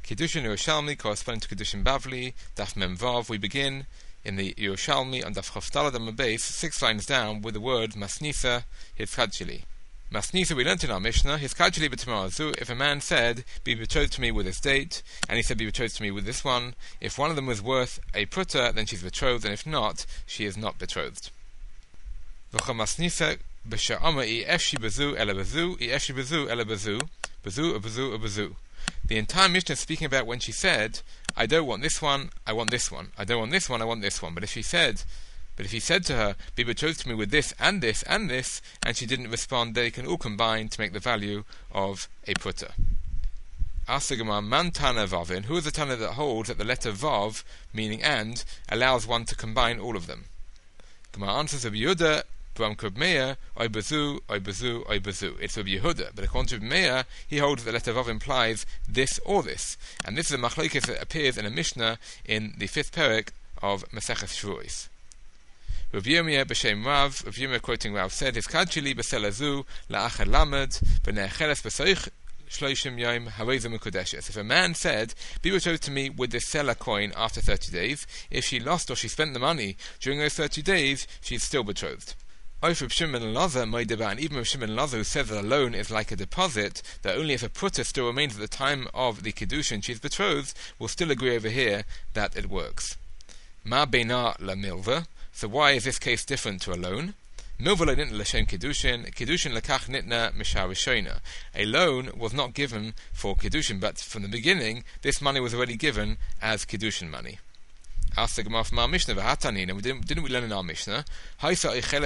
Kiddushin Yerushalmi corresponding to Kiddushin Bavli, Daf Mem Vav. We begin in the Yerushalmi on Daf Chof Daled Amud Beis, 6 lines down, with the word Masnisa Hiskadshili. Masnisa, we learnt in our Mishnah, Hiskadshili b'tamarazu, if a man said, be betrothed to me with this date, and he said, be betrothed to me with this one, if one of them was worth a putta, then she's betrothed, and if not, she is not betrothed. V'cha Masnisa b'sha'ama I eshi bezu ele bezu, I eshi bezu ele bezu, bezu, bezu, bezu. The entire Mishnah is speaking about when she said, I don't want this one, I want this one. I don't want this one, I want this one. But if he said to her, be betrothed to me with this and this and this, and she didn't respond, they can all combine to make the value of a putta. Ask the Gemara, man tana vavin, who is the tana that holds that the letter vav, meaning and, allows one to combine all of them? Gemara answers, Rabbi Yehuda, Bram Kub Meir, oy bezu, oy bezu, oy bezu. It's Rabbi Yehuda, but according to Rabbi Meir, he holds that the letter vav implies this or this. And this is a machlokes that appears in a Mishnah in the 5th perek of Maseches Shavuos. Rabbi Yirmiyah b'shem Rav, Rabbi Yirmiyah quoting Rav said, Hiskadshili b'selazu la'achad lamed b'ne'cheles b'soich shloishim yom harezu mekudeshes. If a man said, be betrothed to me with this seller coin after 30 days, if she lost or she spent the money during those 30 days, she's still betrothed. Over Shimon and Lazar, and even with Shimon and Lazar, who says that a loan is like a deposit, that only if a putta still remains at the time of the Kiddushin she's betrothed, will still agree over here that it works. Ma beina la milva. So why is this case different to a loan? Milva lo nitna l'shem Kiddushin, Kiddushin lekach nitna mishar rishona. A loan was not given for Kiddushin, but from the beginning, this money was already given as Kiddushin money. Ask the Gemara from our Mishnah, and didn't we learn in our Mishnah? If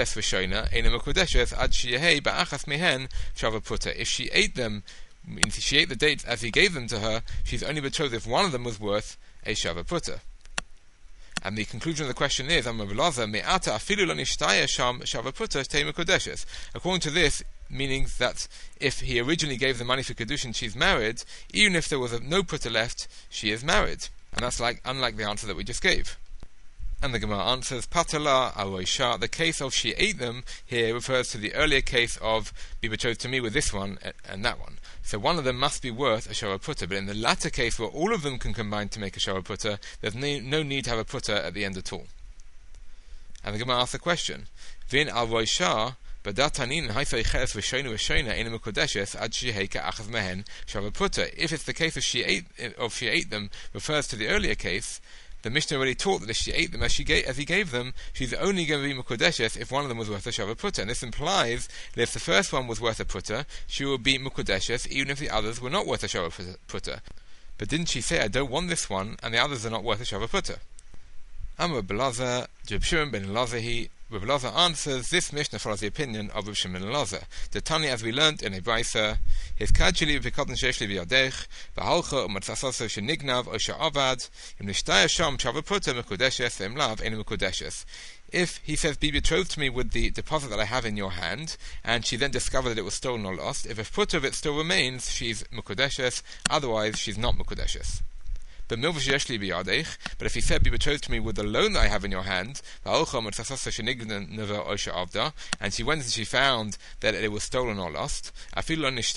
she ate them, if she ate the dates as he gave them to her, she's only betrothed if one of them was worth a shava putta. And the conclusion of the question is, according to this, meaning that if he originally gave the money for Kiddushin, she's married, even if there was no putta left, she is married. And that's unlike the answer that we just gave. And the Gemara answers, Patala al-Roisha, the case of she ate them here refers to the earlier case of be betrothed to me with this one and that one. So one of them must be worth a shava putta, but in the latter case where all of them can combine to make a shava putta, there's no need to have a putta at the end at all. And the Gemara asks the question, Vin al-Roisha, if it's the case of she ate them refers to the earlier case, the Mishnah already taught that if she ate them as he gave them, she's only going to be mukudeshes if one of them was worth a shava putta. And this implies that if the first one was worth a putta, she would be mukudeshes even if the others were not worth a shava putta. But didn't she say, I don't want this one, and the others are not worth a shava putta? Amar Belaza, Reb Shimon ben Elazar, Reb Elazar answers, this Mishnah follows the opinion of Reb Shimon ben Elazar. The Tani, as we learnt in a Brisa, Hiskadshili v'kotten she'esh li b'yadech, v'halcha u'matzasaso she'nignav o she'avad, im nishtaya sham shava putta mekudeshes, ve'im lav ein mekudeshes. If he says, be betrothed to me with the deposit that I have in your hand, and she then discovered that it was stolen or lost, if a putta of it still remains, she's mekudeshes, otherwise she's not mekudeshes. But if he said, be betrothed to me with the loan that I have in your hand, and she went and she found that it was stolen or lost, even if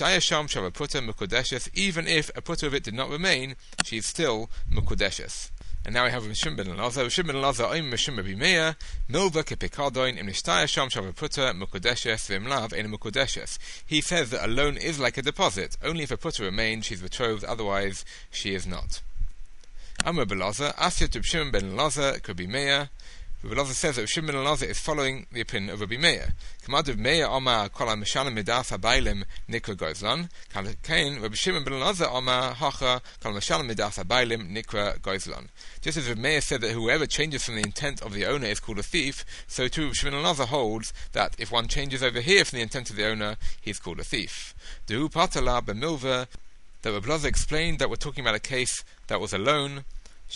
a putta of it did not remain, she is still mukudeshes. And now we have Shimon ben Elazar. Shimon ben Elazar, oim Shimon Rabbi Meir, milva kepikadoin im nishtaya sham shava putta mukudeshes v'im lav ein mukudeshes. He says that a loan is like a deposit. Only if a putta remains, she's betrothed. Otherwise, she is not. Amar Belaza, Asya to Shimon ben Elazar, Rabbi Meir. Rabbi Elazar says that Shimon ben Elazar is following the opinion of Rabbi Meir. Kamad of Meir Omar Kol HaMeshalim Midas HaBailim Nikra Gozlan. Kain Rabbi Shimon ben Elazar Omar Hacha Kol HaMeshalim Midas HaBailim Nikra Gozlan. Just as Rabbi Meir said that whoever changes from the intent of the owner is called a thief, so too Rabbi Shimon ben Elazar holds that if one changes over here from the intent of the owner, he's called a thief. Dehu Patala B'milva, that Rabbi Elazar explained that we're talking about a case that was a loan. If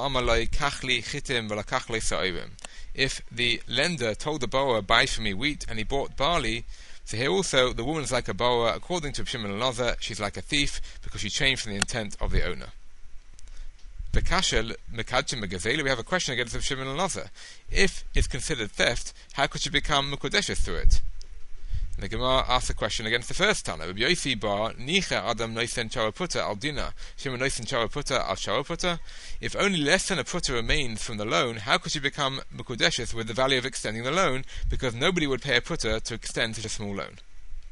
the lender told the borrower, buy for me wheat, and he bought barley, so here also the woman is like a borrower. According to Shimon ben Elazar, she's like a thief because she changed from the intent of the owner. We have a question against Shimon ben Elazar. If it's considered theft, how could she become mukudeshes through it? And the Gemara asks a question against the first Tana. Rabbi Yosi bar nicha adam noisen chara puta al dina shema noisen chara puta al chara puta. If only less than a puta remains from the loan, how could she become mekudeshes with the value of extending the loan? Because nobody would pay a puta to extend such a small loan.